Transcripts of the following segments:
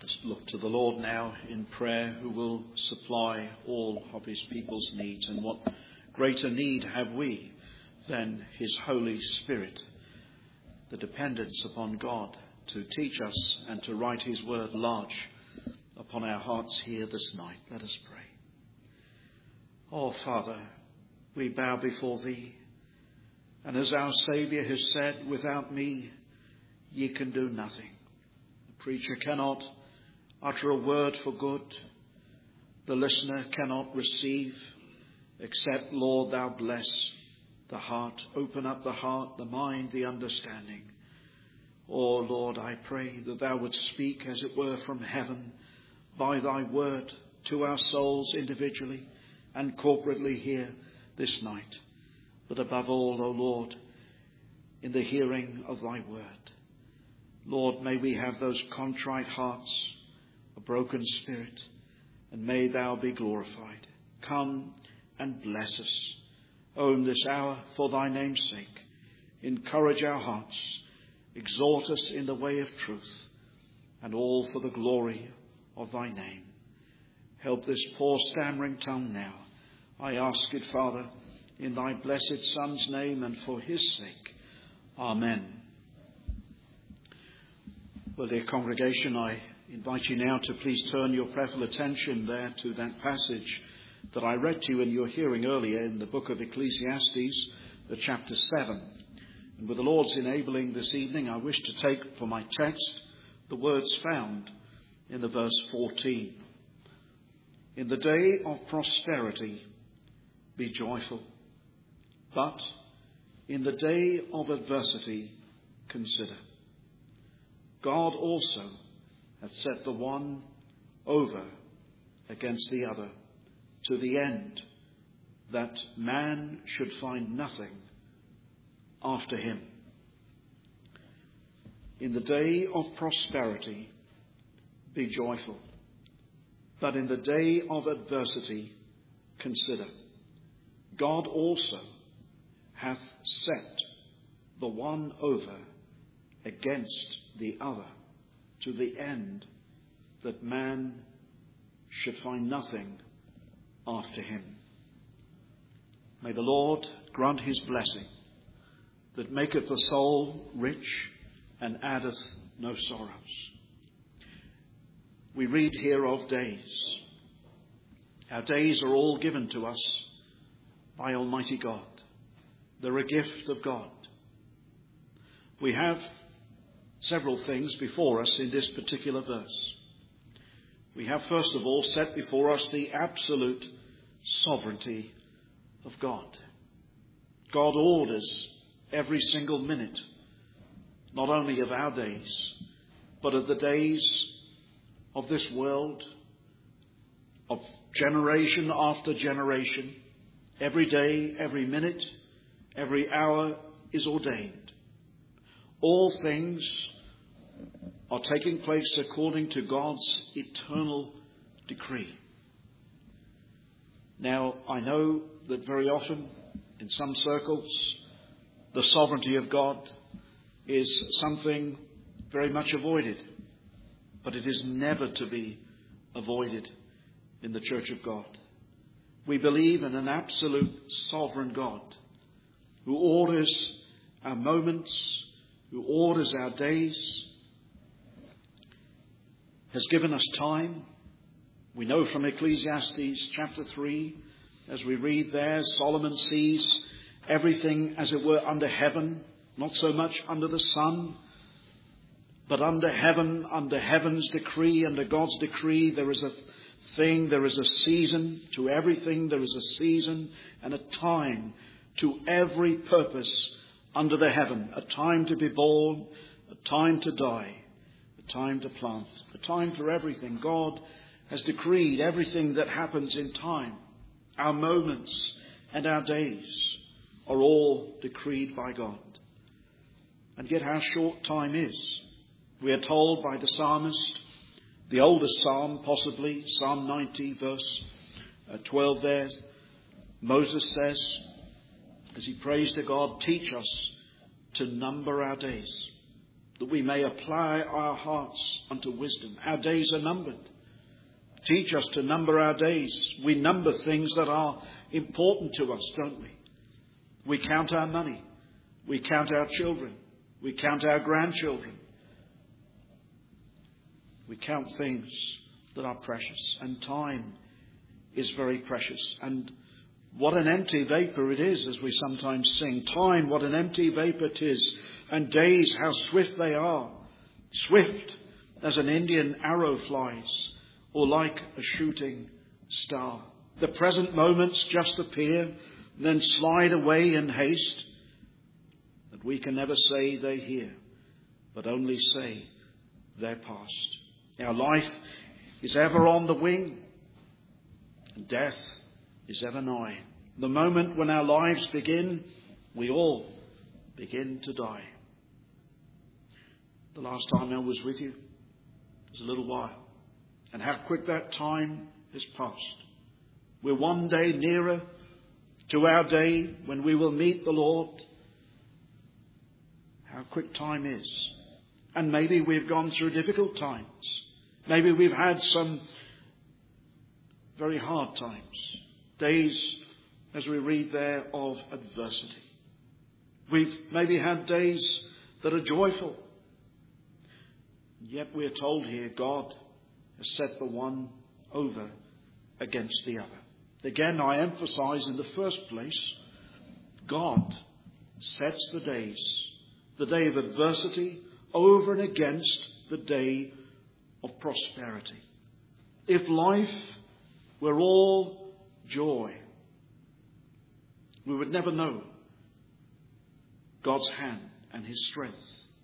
Just look to the Lord now in prayer, who will supply all of his people's needs. And what greater need have we than his Holy Spirit, the dependence upon God to teach us and to write his word large upon our hearts here this night. Let us pray. Oh, Father, we bow before thee, and as our Saviour has said, without me ye can do nothing. The preacher cannot utter a word for good. The listener cannot receive, except, Lord, thou bless the heart. Open up the heart, the mind, the understanding. Oh, Lord, I pray that thou wouldst speak, as it were, from heaven by thy word to our souls individually and corporately here this night. But above all, O Lord, in the hearing of thy word. Lord, may we have those contrite hearts, a broken spirit, and may thou be glorified. Come and bless us, in this hour, for thy name's sake. Encourage our hearts, exhort us in the way of truth, and all for the glory of thy name. Help this poor stammering tongue now. I ask it, Father, in thy blessed Son's name and for his sake. Amen. Well, dear congregation, I invite you now to please turn your prayerful attention there to that passage that I read to you in your hearing earlier in the book of Ecclesiastes, chapter 7. And with the Lord's enabling this evening, I wish to take for my text the words found in the verse 14. In the day of prosperity, be joyful, but in the day of adversity, consider. God also hath set the one over against the other, to the end that man should find nothing after him. In the day of prosperity, be joyful, but in the day of adversity, consider. God also hath set the one over against the other, to the end that man should find nothing after him. May the Lord grant his blessing, that maketh the soul rich and addeth no sorrows. We read here of days. Our days are all given to us by Almighty God. They're a gift of God. We have several things before us in this particular verse. We have, first of all, set before us the absolute sovereignty of God. God orders every single minute, not only of our days, but of the days of this world, of generation after generation. Every day, every minute, every hour is ordained. All things are taking place according to God's eternal decree. Now, I know that very often, in some circles, the sovereignty of God is something very much avoided, but it is never to be avoided in the Church of God. We believe in an absolute sovereign God who orders our moments, who orders our days, has given us time. We know from Ecclesiastes chapter 3, as we read there, Solomon sees everything as it were under heaven, not so much under the sun, but under heaven, under heaven's decree, under God's decree. There is a season to everything. There is a season and a time to every purpose under the heaven. A time to be born, a time to die, a time to plant, a time for everything. God has decreed everything that happens in time. Our moments and our days are all decreed by God. And yet how short time is. We are told by the psalmist, the oldest psalm possibly, Psalm 90 verse 12 there, Moses says, as he prays to God, teach us to number our days, that we may apply our hearts unto wisdom. Our days are numbered. Teach us to number our days. We number things that are important to us, don't we? We count our money. We count our children. We count our grandchildren. We count things that are precious. And time is very precious. And what an empty vapour it is, as we sometimes sing. Time, what an empty vapour it is. And days, how swift they are. Swift as an Indian arrow flies, or like a shooting star. The present moments just appear, then slide away in haste, that we can never say they're here, but only say they're past. Our life is ever on the wing, and death is ever nigh. The moment when our lives begin, we all begin to die. The last time I was with you was a little while, and how quick that time has passed. We're one day nearer to our day when we will meet the Lord. How quick time is. And maybe we've gone through difficult times. Maybe we've had some very hard times. Days, as we read there, of adversity. We've maybe had days that are joyful. Yet we're told here God has set the one over against the other. Again, I emphasize in the first place, God sets the days, the day of adversity, over and against the day of prosperity. If life were all joy, we would never know God's hand and his strength.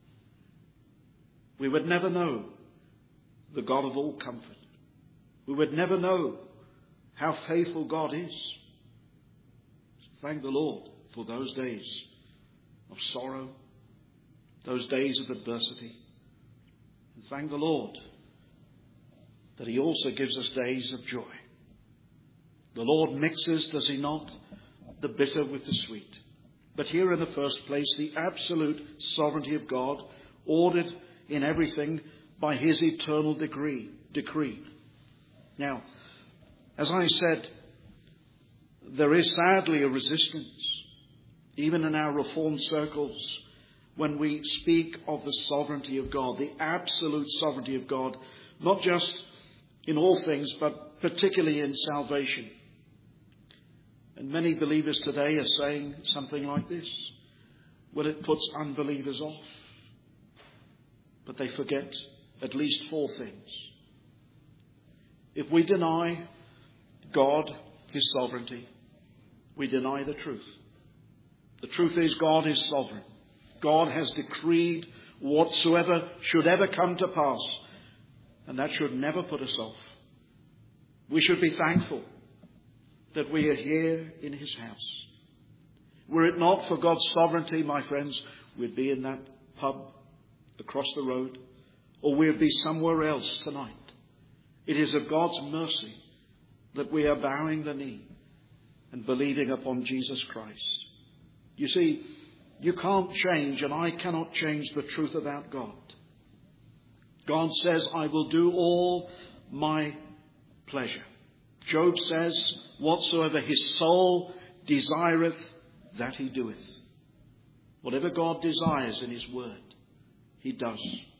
We would never know the God of all comfort. We would never know how faithful God is. Thank the Lord for those days of sorrow, those days of adversity. And thank the Lord that he also gives us days of joy. The Lord mixes, does he not, the bitter with the sweet. But here in the first place, the absolute sovereignty of God, ordered in everything by his eternal decree. Now, as I said, there is sadly a resistance, even in our Reformed circles, when we speak of the sovereignty of God, the absolute sovereignty of God, not just in all things, but particularly in salvation. And many believers today are saying something like this: well, it puts unbelievers off. But they forget at least four things. If we deny God, his sovereignty, we deny the truth. The truth is God is sovereign. God has decreed whatsoever should ever come to pass, and that should never put us off. We should be thankful that we are here in his house. Were it not for God's sovereignty, my friends, we'd be in that pub across the road, or we'd be somewhere else tonight. It is of God's mercy that we are bowing the knee and believing upon Jesus Christ. You see, you can't change, and I cannot change the truth about God. God says, I will do all my pleasure. Job says, whatsoever his soul desireth, that he doeth. Whatever God desires in his word, he does.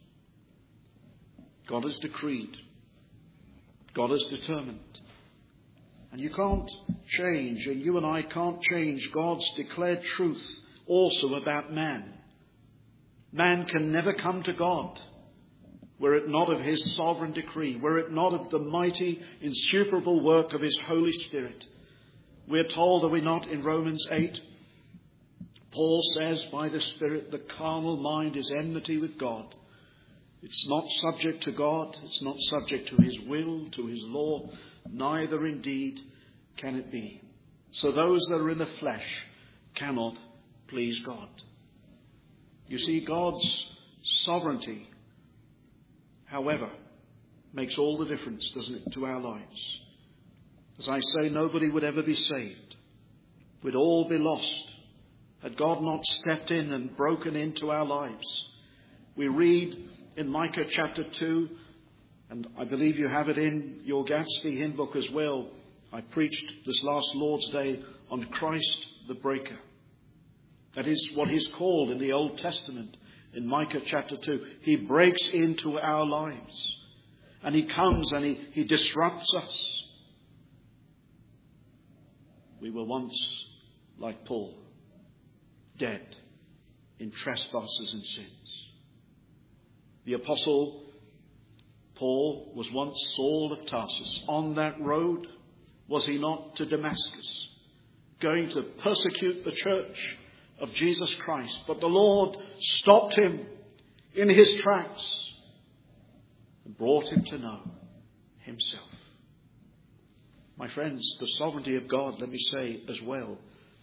God has decreed. God has determined. And you can't change, and you and I can't change God's declared truth also about man. Man can never come to God were it not of his sovereign decree, were it not of the mighty, insuperable work of his Holy Spirit. We are told, are we not, in Romans 8, Paul says, by the Spirit, the carnal mind is enmity with God. It's not subject to God. It's not subject to his will, to his law. Neither indeed can it be. So those that are in the flesh cannot please God. You see, God's sovereignty, however, makes all the difference, doesn't it, to our lives. As I say, nobody would ever be saved. We'd all be lost had God not stepped in and broken into our lives We read in Micah chapter 2, and I believe you have it in your Gatsby hymn book as well. I preached this last Lord's Day on Christ the Breaker. That is what he's called in the Old Testament in Micah chapter 2. He breaks into our lives. And he comes and he disrupts us. We were once, like Paul, dead in trespasses and sins. The Apostle Paul was once Saul of Tarsus. On that road, was he not, to Damascus, going to persecute the church of Jesus Christ? But the Lord stopped him in his tracks and brought him to know himself. My friends, the sovereignty of God, let me say as well,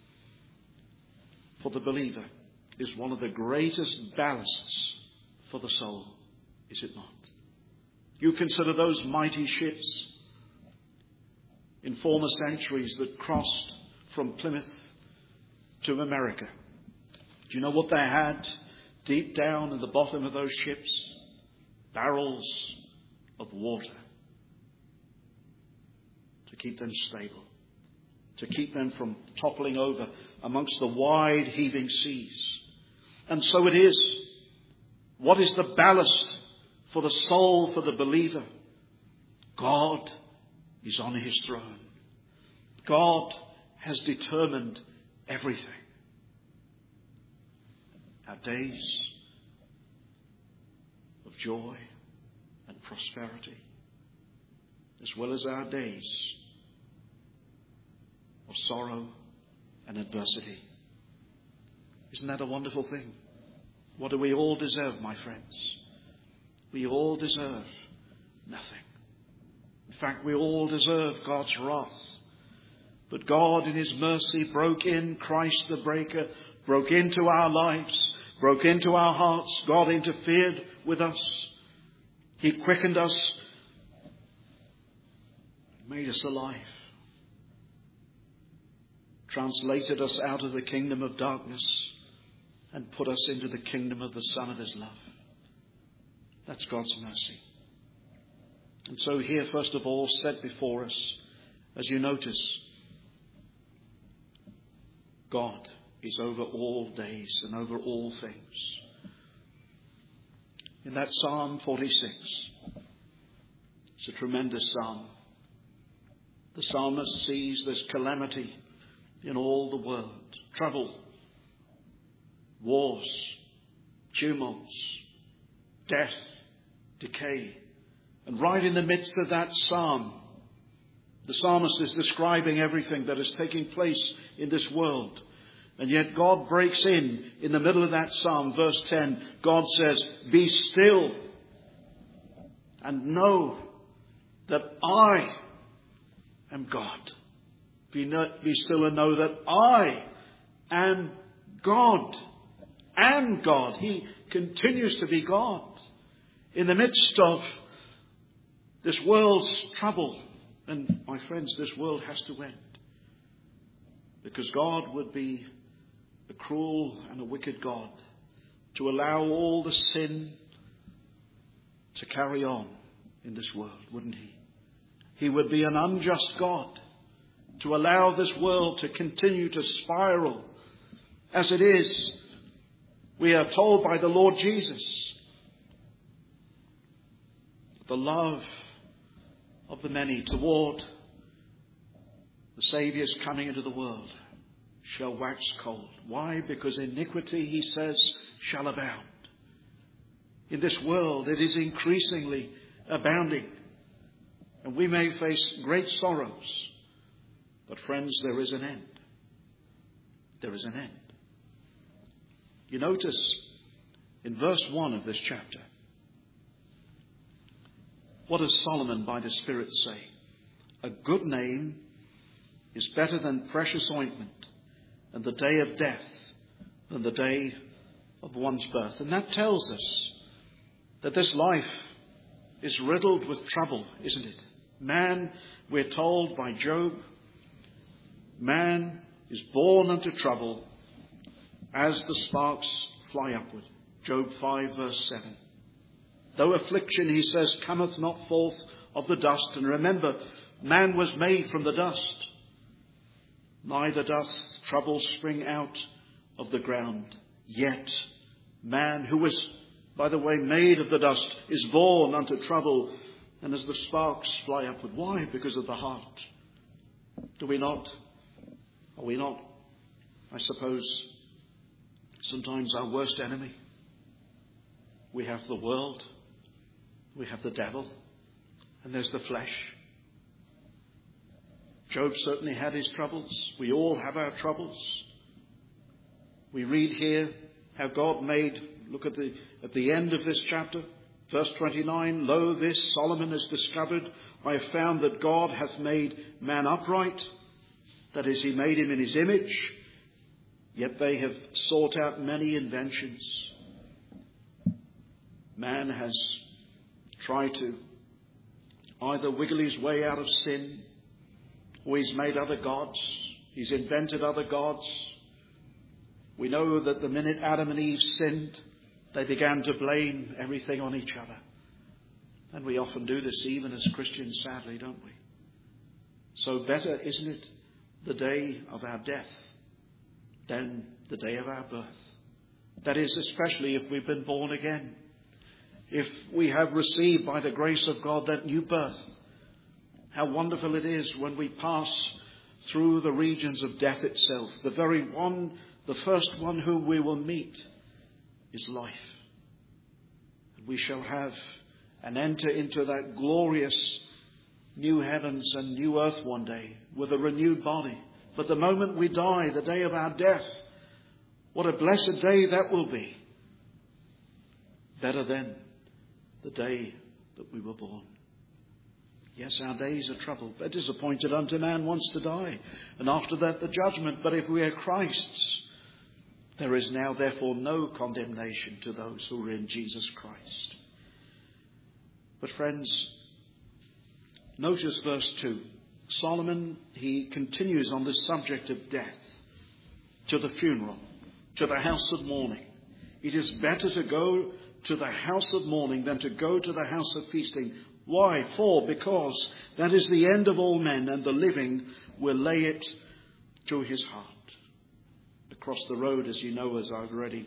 for the believer, is one of the greatest ballasts for the soul, is it not? You consider those mighty ships in former centuries that crossed from Plymouth to America. Do you know what they had deep down in the bottom of those ships? Barrels of water to keep them stable, to keep them from toppling over amongst the wide heaving seas. And so it is. What is the ballast for the soul, for the believer? God is on his throne. God has determined everything. Our days of joy and prosperity, as well as our days of sorrow and adversity. Isn't that a wonderful thing? What do we all deserve, my friends? We all deserve nothing. In fact, we all deserve God's wrath. But God in his mercy broke in, Christ the Breaker, broke into our lives, broke into our hearts. God interfered with us. He quickened us, made us alive, translated us out of the kingdom of darkness and put us into the kingdom of the Son of his love. That's God's mercy. And so here, first of all, set before us, as you notice, God is over all days and over all things. In that Psalm 46, it's a tremendous psalm. The psalmist sees this calamity in all the world. Trouble, wars, tumults, death, decay. And right in the midst of that psalm, the psalmist is describing everything that is taking place in this world. And yet God breaks in the middle of that psalm, verse 10. God says, "Be still and know that I am God." Be still and know that I am God. Am God. He continues to be God. In the midst of this world's trouble, and my friends, this world has to end. Because God would be a cruel and a wicked God to allow all the sin to carry on in this world, wouldn't he? He would be an unjust God to allow this world to continue to spiral as it is. We are told by the Lord Jesus, the love of the many toward the Saviour's coming into the world shall wax cold. Why? Because iniquity, he says, shall abound. In this world, it is increasingly abounding. And we may face great sorrows. But friends, there is an end. There is an end. You notice in verse 1 of this chapter, what does Solomon by the Spirit say? A good name is better than precious ointment, and the day of death than the day of one's birth. And that tells us that this life is riddled with trouble, isn't it? Man, we're told by Job, man is born unto trouble as the sparks fly upward. Job 5 verse 7. Though affliction, he says, cometh not forth of the dust. And remember, man was made from the dust. Neither doth trouble spring out of the ground. Yet man, who was, by the way, made of the dust, is born unto trouble. And as the sparks fly upward. Why? Because of the heart. Do we not? Are we not, I suppose, sometimes our worst enemy? We have the world. We have the devil. And there's the flesh. Job certainly had his troubles. We all have our troubles. We read here how God made, look at the end of this chapter, verse 29, Lo, this Solomon has discovered, I have found that God hath made man upright, that is, he made him in his image, yet they have sought out many inventions. Man has tried to either wiggle his way out of sin, or he's made other gods. He's invented other gods. We know that the minute Adam and Eve sinned, they began to blame everything on each other. And we often do this even as Christians, sadly, don't we? So better, isn't it, the day of our death than the day of our birth? That is, especially if we've been born again. If we have received by the grace of God that new birth. How wonderful it is when we pass through the regions of death itself. The very one, the first one whom we will meet is life. And we shall have and enter into that glorious new heavens and new earth one day with a renewed body. But the moment we die, the day of our death, what a blessed day that will be. Better than the day that we were born. Yes, our days are troubled. It is appointed unto man once to die, and after that the judgment. But if we are Christ's, there is now therefore no condemnation to those who are in Jesus Christ. But friends, notice verse 2. Solomon, he continues on this subject of death, to the funeral, to the house of mourning. It is better to go to the house of mourning than to go to the house of feasting. Why? Because that is the end of all men, and the living will lay it to his heart. Across the road, as you know, as I've already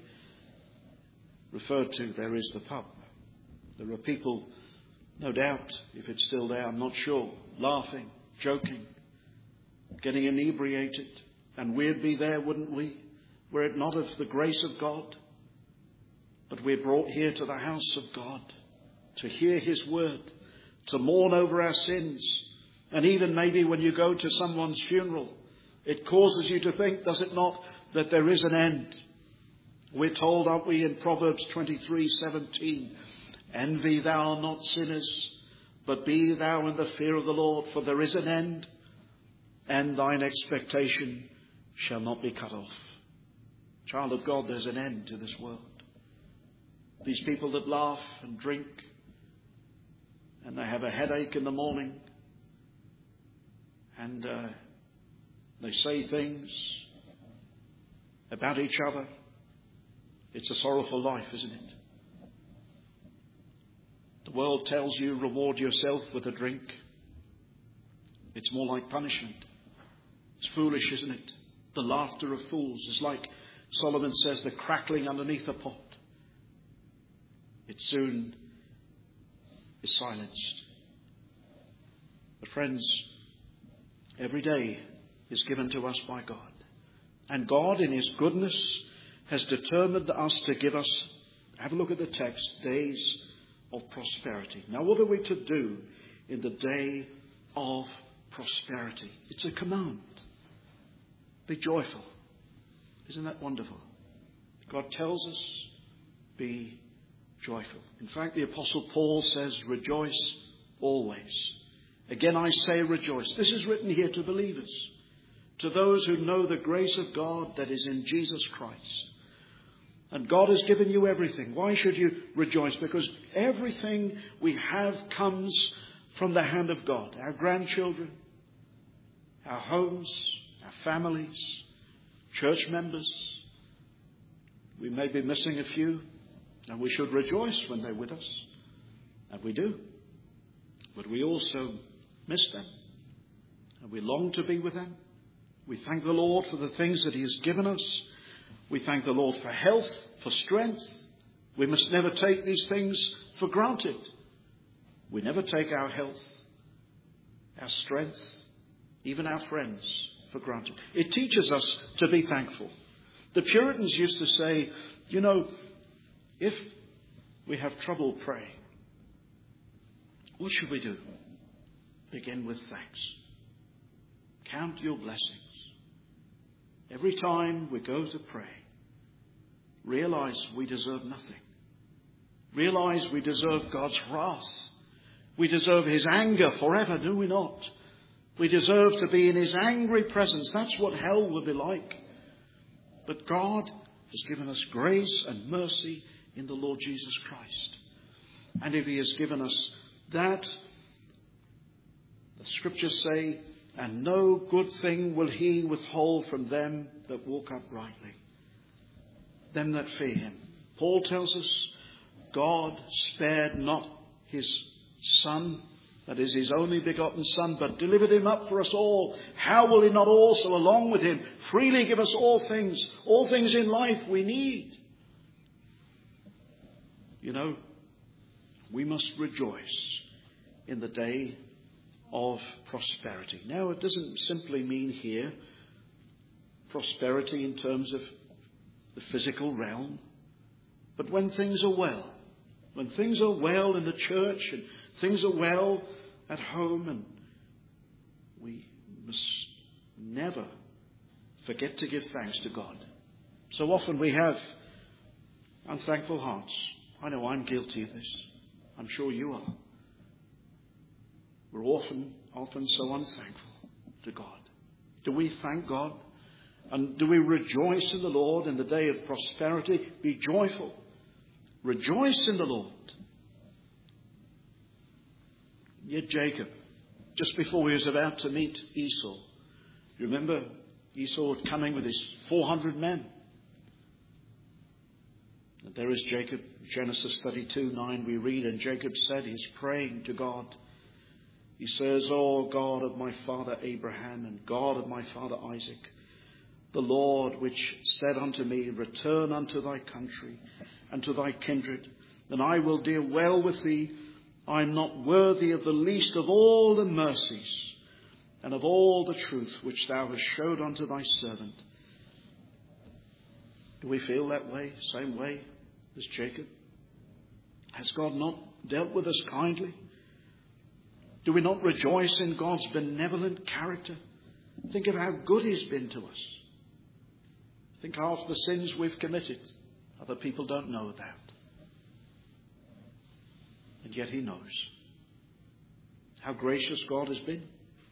referred to, there is the pub. There are people, no doubt, if it's still there, I'm not sure, laughing, joking, getting inebriated. And we'd be there, wouldn't we, were it not of the grace of God? But we're brought here to the house of God to hear his word, to mourn over our sins. And even maybe when you go to someone's funeral, it causes you to think, does it not, that there is an end. We're told, aren't we, in Proverbs 23:17, envy thou not sinners, but be thou in the fear of the Lord, for there is an end, and thine expectation shall not be cut off. Child of God, there's an end to this world. These people that laugh and drink, and they have a headache in the morning, and they say things about each other. It's a sorrowful life, isn't it? The world tells you, reward yourself with a drink. It's more like punishment. It's foolish, isn't it? The laughter of fools is like, Solomon says, the crackling underneath a pot. It soon is silenced. But friends, every day is given to us by God. And God, in his goodness, has determined us to give us, have a look at the text, days of prosperity. Now, what are we to do in the day of prosperity? It's a command. Be joyful. Isn't that wonderful? God tells us, be joyful. In fact, the Apostle Paul says, rejoice always. Again, I say rejoice. This is written here to believers, to those who know the grace of God that is in Jesus Christ. And God has given you everything. Why should you rejoice? Because everything we have comes from the hand of God. Our grandchildren, our homes, our families, church members. We may be missing a few. And we should rejoice when they're with us. And we do. But we also miss them. And we long to be with them. We thank the Lord for the things that he has given us. We thank the Lord for health, for strength. We must never take these things for granted. We never take our health, our strength, even our friends for granted. It teaches us to be thankful. The Puritans used to say, if we have trouble praying, what should we do? Begin with thanks. Count your blessings. Every time we go to pray, realize we deserve nothing. Realize we deserve God's wrath. We deserve his anger forever, do we not? We deserve to be in his angry presence. That's what hell will be like. But God has given us grace and mercy in the Lord Jesus Christ. And if he has given us that, the scriptures say, and no good thing will he withhold from them that walk uprightly, them that fear him. Paul tells us God spared not his Son, that is his only begotten Son, but delivered him up for us all. How will he not also, along with him, freely give us all things in life we need? We must rejoice in the day of prosperity. Now, it doesn't simply mean here prosperity in terms of the physical realm, but when things are well. When things are well in the church and things are well at home, and we must never forget to give thanks to God. So often we have unthankful hearts. I know I'm guilty of this. I'm sure you are. We're often so unthankful to God. Do we thank God? And do we rejoice in the Lord in the day of prosperity? Be joyful. Rejoice in the Lord. Yet Jacob, just before he was about to meet Esau, you remember Esau coming with his 400 men. And there is Jacob, Genesis 32:9 we read, and Jacob said, he's praying to God. He says, "O God of my father Abraham and God of my father Isaac, the Lord which said unto me, return unto thy country and to thy kindred, and I will deal well with thee. I am not worthy of the least of all the mercies and of all the truth which thou hast showed unto thy servant." Do we feel that way, same way as Jacob? Has God not dealt with us kindly? Do we not rejoice in God's benevolent character? Think of how good he's been to us. Think half the sins we've committed other people don't know about. And yet he knows how gracious God has been.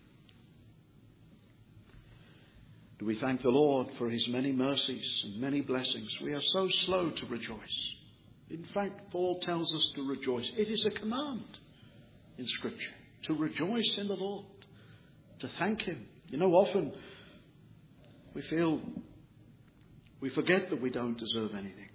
Do we thank the Lord for his many mercies and many blessings? We are so slow to rejoice. In fact, Paul tells us to rejoice. It is a command in Scripture to rejoice in the Lord, to thank him. Often we forget that we don't deserve anything.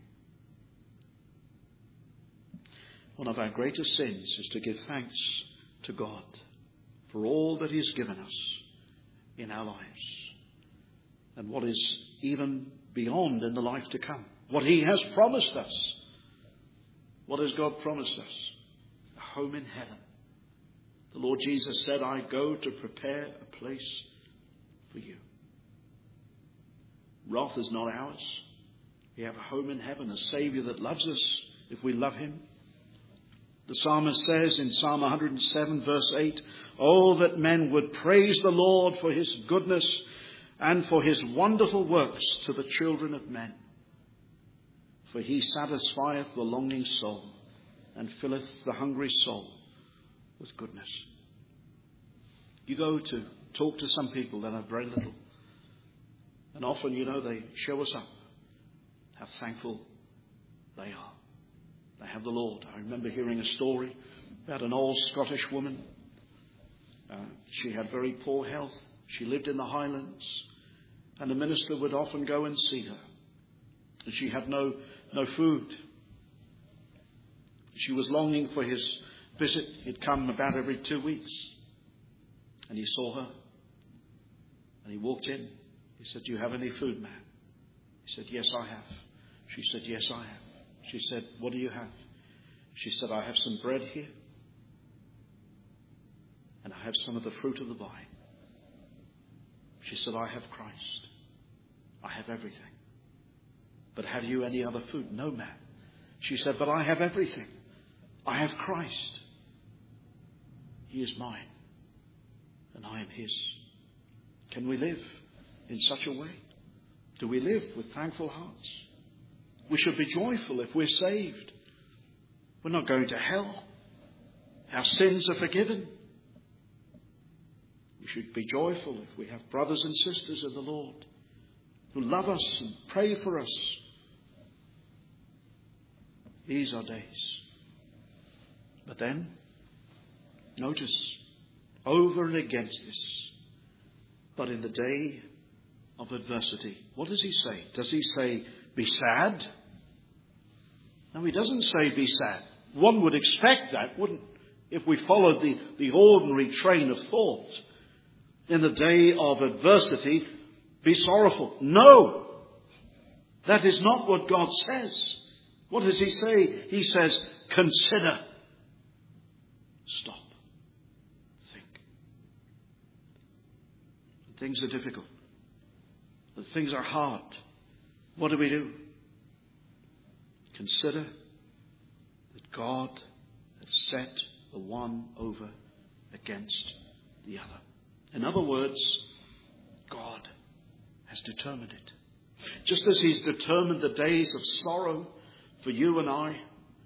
One of our greatest sins is to give thanks to God for all that he's given us in our lives and what is even beyond in the life to come. What he has promised us. What has God promised us? A home in heaven. The Lord Jesus said, I go to prepare a place for you. Wrath is not ours. We have a home in heaven, a Saviour that loves us if we love him. The psalmist says in Psalm 107 verse 8, "Oh, that men would praise the Lord for his goodness and for his wonderful works to the children of men. For he satisfieth the longing soul and filleth the hungry soul with goodness." You go to talk to some people that have very little. And often, they show us up how thankful they are. They have the Lord. I remember hearing a story about an old Scottish woman. She had very poor health. She lived in the Highlands. And the minister would often go and see her. And she had no food. She was longing for his visit. He'd come about every 2 weeks. And he saw her. And he walked in. He said, "Do you have any food, ma'am?" He said, "Yes, I have." She said, "Yes, I have." She said, "What do you have?" She said, "I have some bread here. And I have some of the fruit of the vine." She said, "I have Christ. I have everything. But have you any other food?" "No, ma'am." She said, "But I have everything. I have Christ. He is mine, and I am his." Can we live in such a way? Do we live with thankful hearts? We should be joyful if we're saved. We're not going to hell. Our sins are forgiven. We should be joyful if we have brothers and sisters in the Lord who love us and pray for us. These are days. But then, notice, over and against this, but in the day of adversity, what does he say? Does he say, be sad? No, he doesn't say be sad. One would expect that, wouldn't, if we followed the ordinary train of thought. In the day of adversity, be sorrowful. No, that is not what God says. What does he say? He says, consider. Stop. Think. Things are difficult. Things are hard. What do? Consider that God has set the one over against the other. In other words, God has determined it. Just as he's determined the days of sorrow for you and I,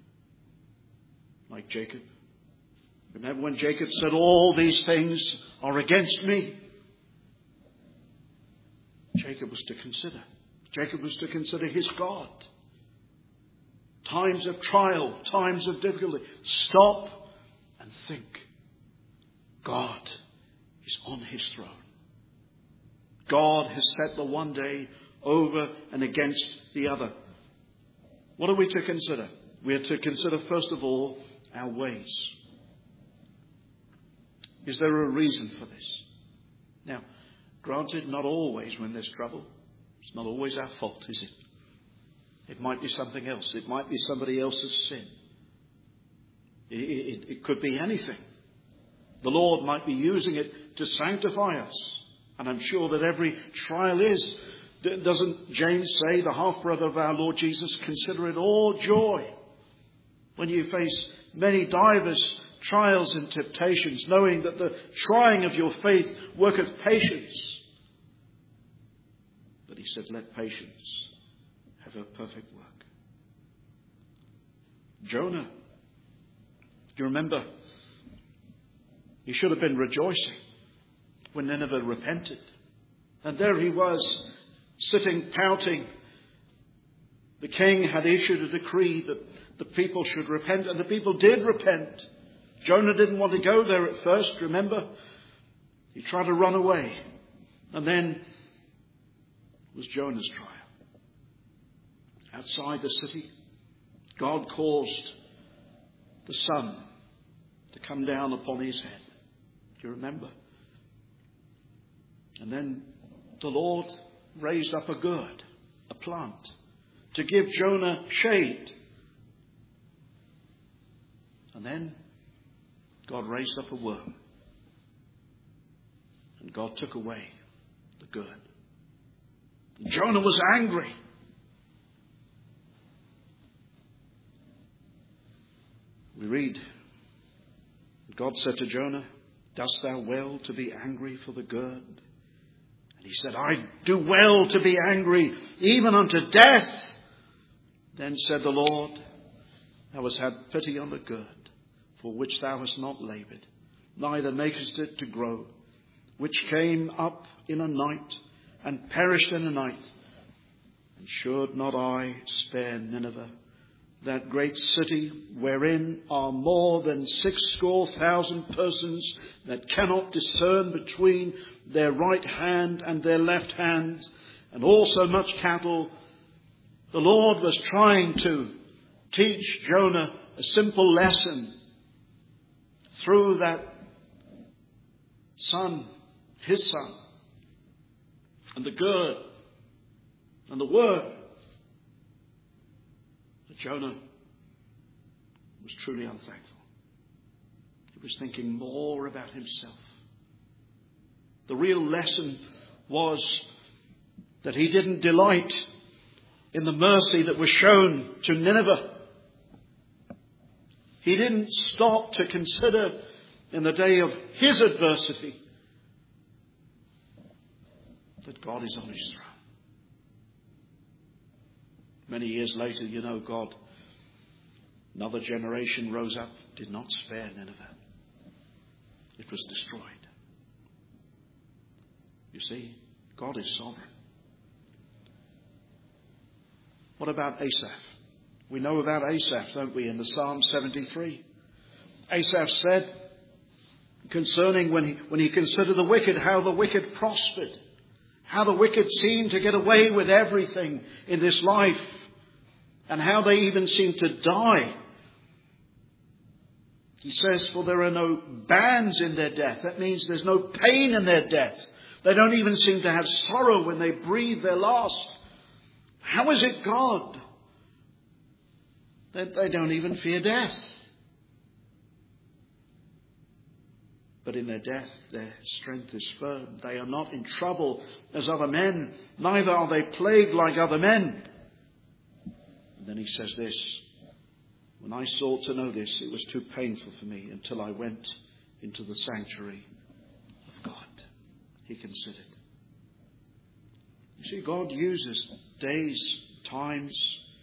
like Jacob. Remember when Jacob said, all these things are against me? Jacob was to consider. Jacob was to consider his God. Times of trial, times of difficulty. Stop and think. God is on his throne. God has set the one day over and against the other. What are we to consider? We are to consider, first of all, our ways. Is there a reason for this? Now, granted, not always when there's trouble. It's not always our fault, is it? It might be something else. It might be somebody else's sin. It could be anything. The Lord might be using it to sanctify us. And I'm sure that every trial is. Doesn't James say, the half-brother of our Lord Jesus, consider it all joy when you face many divers trials and temptations, knowing that the trying of your faith worketh patience. But he said, let patience have her perfect work. Jonah, do you remember? He should have been rejoicing when Nineveh repented. And there he was, sitting pouting. The king had issued a decree that the people should repent, and the people did repent. Jonah didn't want to go there at first, remember? He tried to run away. And then was Jonah's trial. Outside the city, God caused the sun to come down upon his head. Do you remember? And then the Lord raised up a gourd, a plant, to give Jonah shade. And then God raised up a worm. And God took away the gourd. Jonah was angry. We read, God said to Jonah, dost thou well to be angry for the gourd? And he said, I do well to be angry, even unto death. Then said the Lord, thou hast had pity on the gourd, for which thou hast not laboured, neither makest it to grow, which came up in a night, and perished in a night. And should not I spare Nineveh, that great city wherein are more than 60,000 persons that cannot discern between their right hand and their left hand, and also much cattle? The Lord was trying to teach Jonah a simple lesson through that son, his son, and the gird, and the word, that Jonah was truly unthankful. He was thinking more about himself. The real lesson was that he didn't delight in the mercy that was shown to Nineveh. He didn't stop to consider in the day of his adversity that God is on his throne. Many years later, God, another generation rose up, did not spare Nineveh. It was destroyed. You see, God is sovereign. What about Asaph? We know about Asaph, don't we, in the Psalm 73. Asaph said, concerning when he considered the wicked, how the wicked prospered, how the wicked seemed to get away with everything in this life, and how they even seemed to die. He says, for there are no bands in their death. That means there's no pain in their death. They don't even seem to have sorrow when they breathe their last. How is it, God, that they don't even fear death? But in their death, their strength is firm. They are not in trouble as other men, neither are they plagued like other men. And then he says this, when I sought to know this, it was too painful for me until I went into the sanctuary of God. He considered. You see, God uses days, times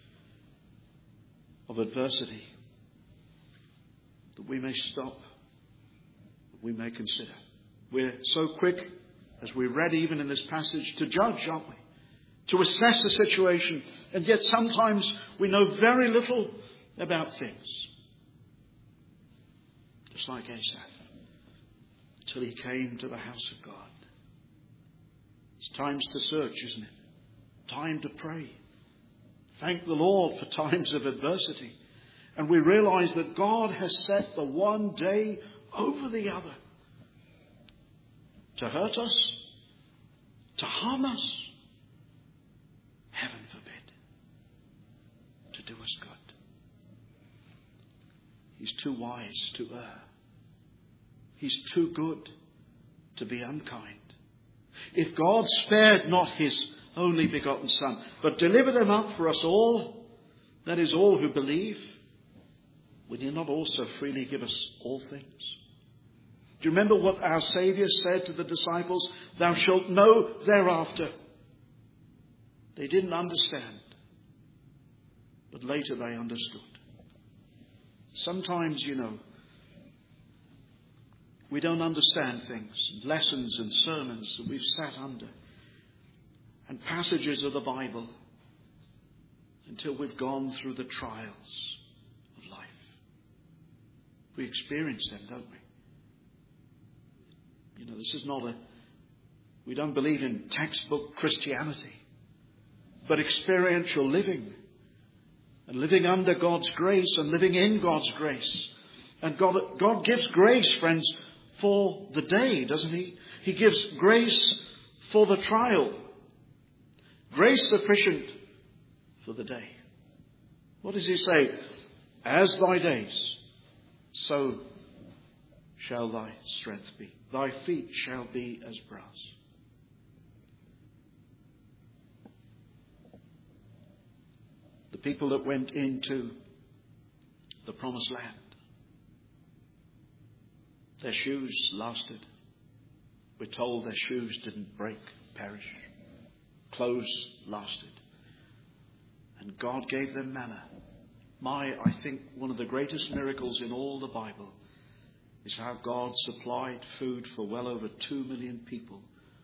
of adversity that we may stop, that we may consider. We're so quick, as we read even in this passage, to judge, aren't we? To assess the situation, and yet sometimes we know very little about things. Just like Asaph, till he came to the house of God. It's times to search, isn't it? Time to pray. Thank the Lord for times of adversity. And we realize that God has set the one day over the other. To hurt us, to harm us, heaven forbid, to do us good. He's too wise to err. He's too good to be unkind. If God spared not his only begotten Son, but delivered him up for us all, that is, all who believe, will he not also freely give us all things? Do you remember what our Saviour said to the disciples? Thou shalt know thereafter. They didn't understand, but later they understood. Sometimes, we don't understand things, lessons and sermons that we've sat under, and passages of the Bible, until we've gone through the trials of life. We experience them, don't we? This is not we don't believe in textbook Christianity, but experiential living, and living under God's grace and living in God's grace. And God gives grace, friends, for the day, doesn't he? He gives grace for the trial. Grace sufficient for the day. What does he say? As thy days, so shall thy strength be. Thy feet shall be as brass. The people that went into the promised land, their shoes lasted. We're told their shoes didn't break, perish. Clothes lasted. And God gave them manna. I think one of the greatest miracles in all the Bible is how God supplied food for well over 2 million people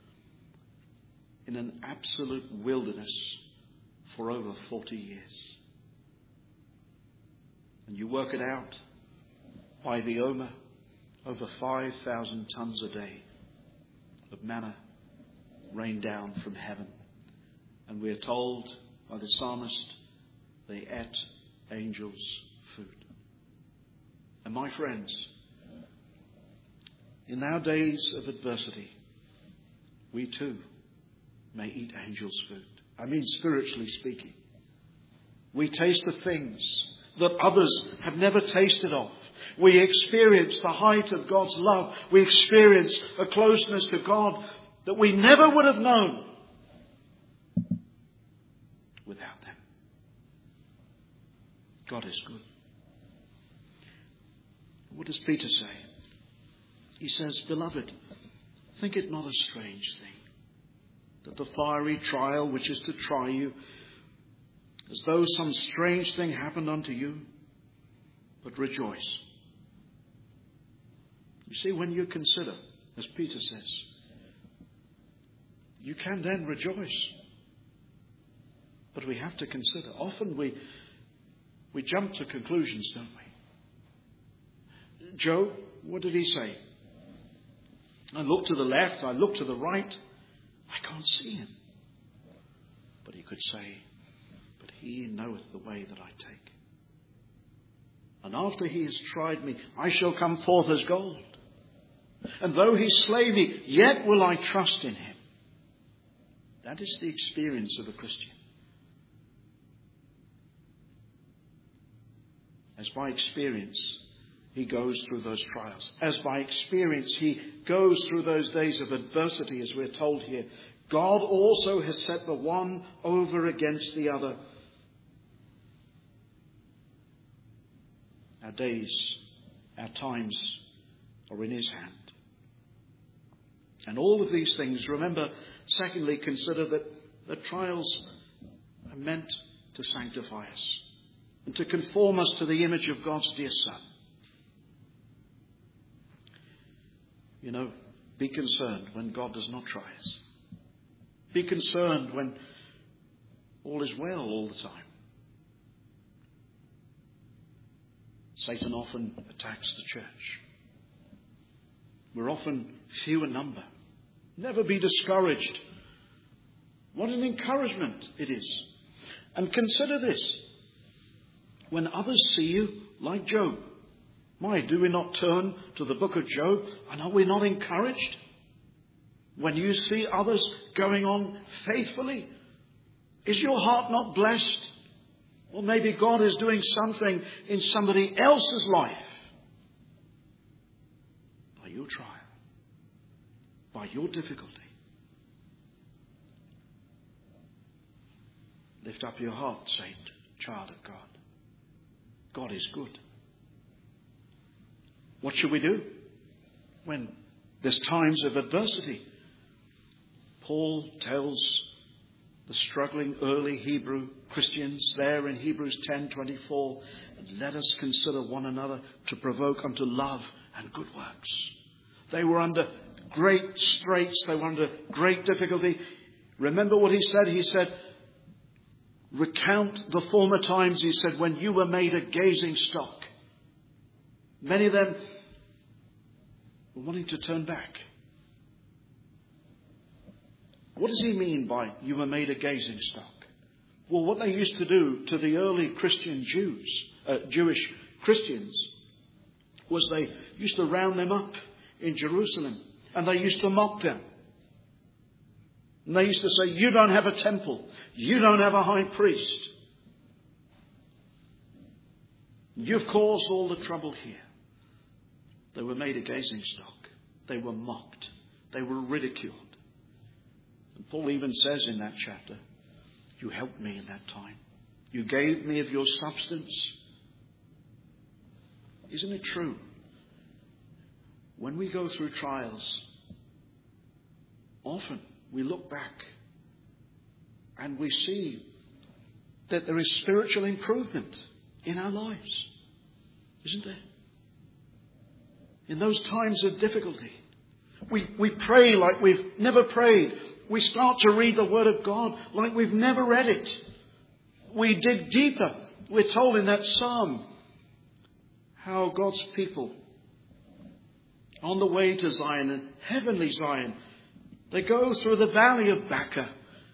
in an absolute wilderness for over 40 years. And you work it out by the Omer, over 5,000 tons a day of manna rained down from heaven. And we are told by the psalmist, they ate angels' food. And my friends, in our days of adversity, we too may eat angels' food. I mean, spiritually speaking. We taste the things that others have never tasted of. We experience the height of God's love. We experience a closeness to God that we never would have known without them. God is good. What does Peter say? He says, "Beloved, think it not a strange thing that the fiery trial which is to try you, as though some strange thing happened unto you, but rejoice." You see, when you consider, as Peter says, you can then rejoice. But we have to consider. Often we jump to conclusions, don't we? Job, what did he say? I look to the left, I look to the right, I can't see him. But he could say, but he knoweth the way that I take. And after he has tried me, I shall come forth as gold. And though he slay me, yet will I trust in him. That is the experience of a Christian. As by experience, he goes through those trials. As by experience, he goes through those days of adversity, as we're told here. God also has set the one over against the other. Our days, our times are in his hand. And all of these things, remember, secondly, consider that the trials are meant to sanctify us and to conform us to the image of God's dear Son. You know, be concerned when God does not try us. Be concerned when all is well all the time. Satan often attacks the church. We're often few in number. Never be discouraged. What an encouragement it is. And consider this. When others see you like Job, why do we not turn to the book of Job, and are we not encouraged? When you see others going on faithfully, is your heart not blessed? Or maybe God is doing something in somebody else's life by your trial, by your difficulty. Lift up your heart, saint, child of God. God is good. What should we do when there's times of adversity? Paul tells the struggling early Hebrew Christians there in Hebrews 10:24, and let us consider one another to provoke unto love and good works. They were under great straits. They were under great difficulty. Remember what he said? He said, recount the former times, he said, when you were made a gazing stock. Many of them were wanting to turn back. What does he mean by you were made a gazing stock? Well, what they used to do to the early Christian Jewish Christians, was they used to round them up in Jerusalem and they used to mock them. And they used to say, you don't have a temple. You don't have a high priest. You've caused all the trouble here. They were made a gazing stock. They were mocked. They were ridiculed. And Paul even says in that chapter, you helped me in that time. You gave me of your substance. Isn't it true? When we go through trials, often we look back and we see that there is spiritual improvement in our lives. Isn't there? In those times of difficulty, we pray like we've never prayed. We start to read the Word of God like we've never read it. We dig deeper. We're told in that psalm how God's people on the way to Zion and heavenly Zion, they go through the valley of Baca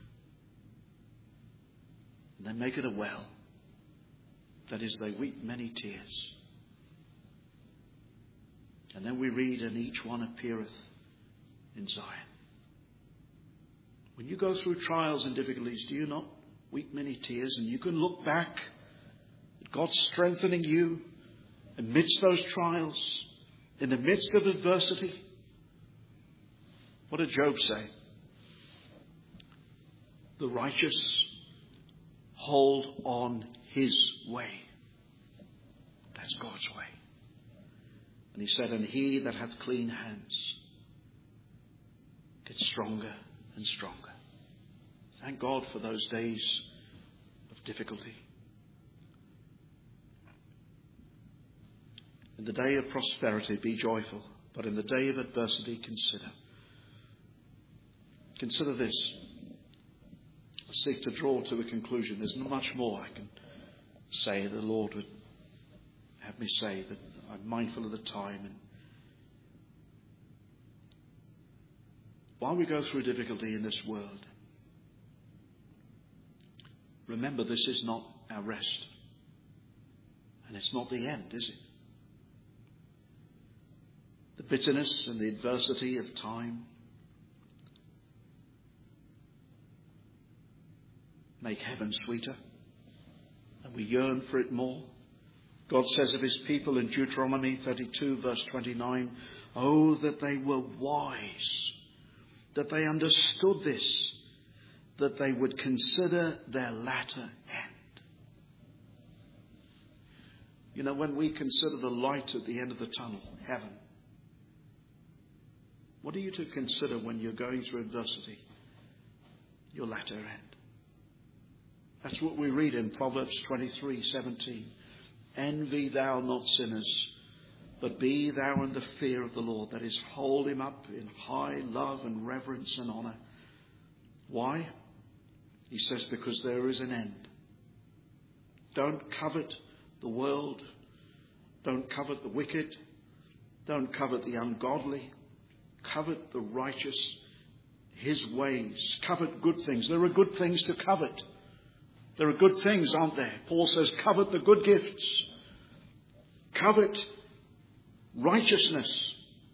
and they make it a well. That is, they weep many tears. And then we read, and each one appeareth in Zion. When you go through trials and difficulties, do you not weep many tears? And you can look back at God strengthening you amidst those trials, in the midst of adversity. What did Job say? The righteous hold on his way. That's God's way. And he said, and he that hath clean hands gets stronger and stronger. Thank God for those days of difficulty. In the day of prosperity, be joyful. But in the day of adversity, consider. Consider this. I seek to draw to a conclusion. There's not much more I can say. The Lord would have me say, but I'm mindful of the time. And while we go through difficulty in this world, remember, this is not our rest. And it's not the end, is it? The bitterness and the adversity of time make heaven sweeter, and we yearn for it more. God says of his people in Deuteronomy 32 verse 29, oh, that they were wise, that they understood this, that they would consider their latter end. You know, when we consider the light at the end of the tunnel, heaven, what are you to consider when you're going through adversity? Your latter end. That's what we read in Proverbs 23:17. Envy thou not sinners, but be thou in the fear of the Lord. That is, hold him up in high love and reverence and honour. Why? He says, because there is an end. Don't covet the world. Don't covet the wicked. Don't covet the ungodly. Covet the righteous, his ways. Covet good things. There are good things to covet. There are good things, aren't there? Paul says, covet the good gifts. Covet righteousness.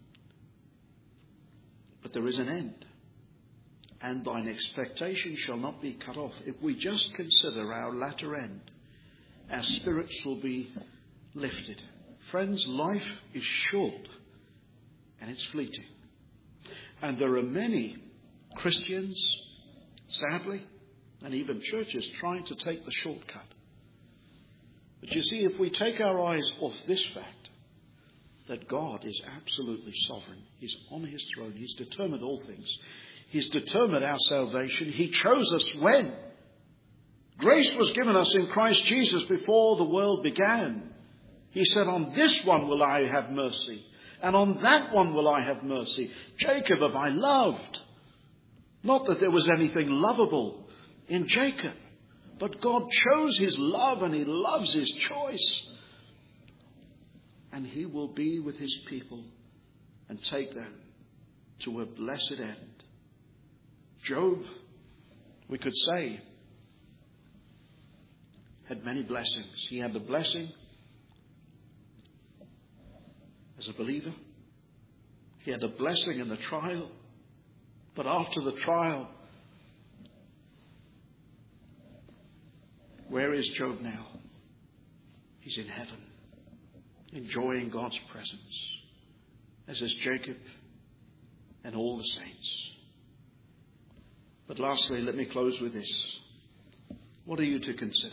But there is an end. And thine expectation shall not be cut off. If we just consider our latter end, our spirits will be lifted. Friends, life is short and it's fleeting. And there are many Christians, sadly, and even churches trying to take the shortcut. But you see, if we take our eyes off this fact, that God is absolutely sovereign. He's on his throne. He's determined all things. He's determined our salvation. He chose us when? Grace was given us in Christ Jesus before the world began. He said, on this one will I have mercy, and on that one will I have mercy. Jacob have I loved. Not that there was anything lovable in Jacob, but God chose his love and he loves his choice. And he will be with his people and take them to a blessed end. Job, we could say, had many blessings. He had the blessing as a believer. He had the blessing in the trial. But after the trial, where is Job now? He's in heaven, enjoying God's presence, as is Jacob and all the saints. But lastly, let me close with this. What are you to consider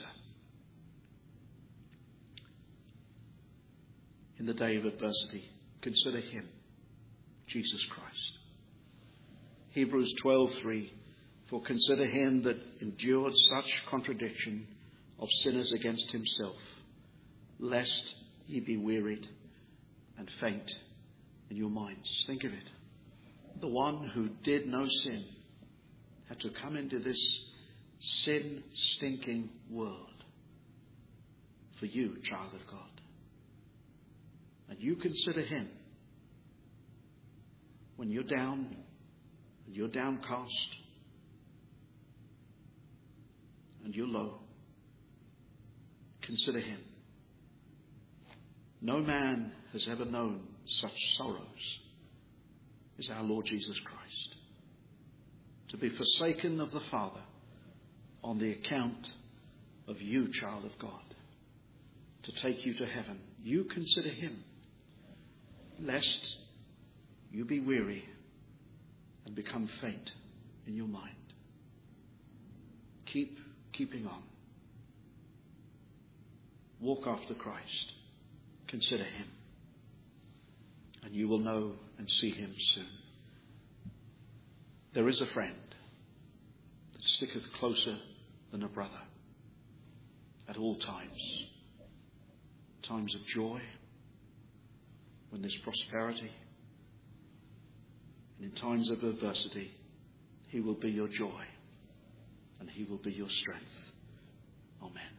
in the day of adversity? Consider him, Jesus Christ. Hebrews 12:3, for consider him that endured such contradiction of sinners against himself, lest ye be wearied and faint in your minds. Think of it. The one who did no sin had to come into this sin-stinking world for you, child of God. And you consider him when you're down and you're downcast and you're low. Consider him. No man has ever known such sorrows is our Lord Jesus Christ. To be forsaken of the Father on the account of you, child of God, to take you to heaven. You consider him, lest you be weary and become faint in your mind. Keeping on. Walk after Christ. Consider him. And you will know and see him soon. There is a friend that sticketh closer than a brother at all times. Times of joy, when there's prosperity, and in times of adversity, he will be your joy and he will be your strength. Amen.